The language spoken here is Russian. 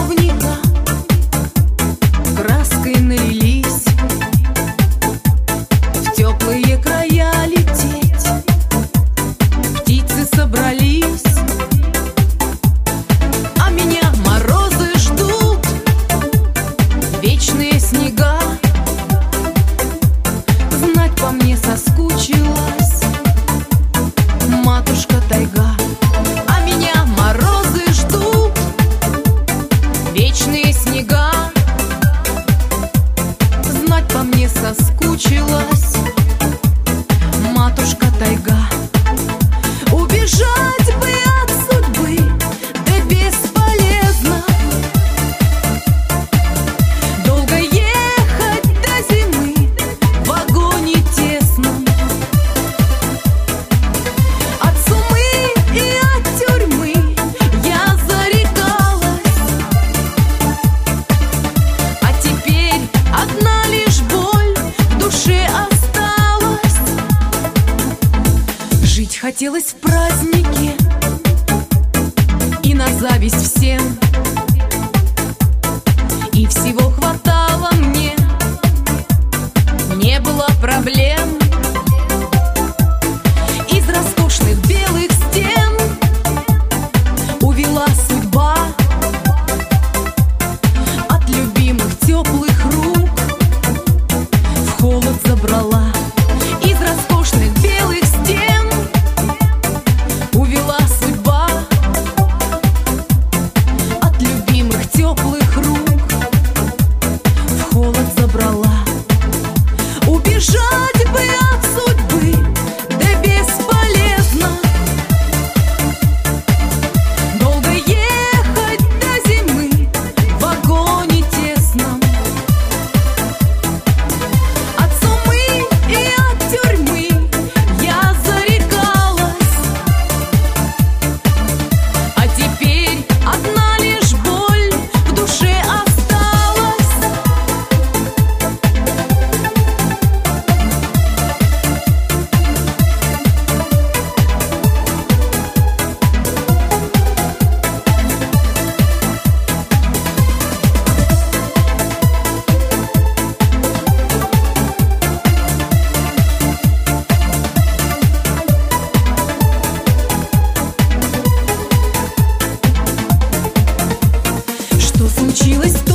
чиновника краской налились, в теплые края лететь птицы собрались, а меня морозы ждут, вечные снега. Знать по мне соскучилась матушка тайга. А меня морозы ждут, вечные снега. Знать по мне соскучилась матушка тайга. Убежать бы от судьбы, да бесполезно. Долго ехать до зимы в вагоне тесном. От сумы и от тюрьмы я зарекалась, а теперь одна лишь боль в душе осталась. Жить хотелось в празднике и на зависть всем, и всего хватало мне, не было проблем. Из роскошных белых стен увела судьба, от любимых теплых рук в холод забрала. Из роскошных белых стен увела судьба, от любимых теплых рук в холод забрала. Убежать бы от судьбы, да бесполезно. Долго ехать до зимы в вагоне тесном. От сумы и от тюрьмы я зарекалась, а теперь одна лишь боль в душе осталась. Что случилось?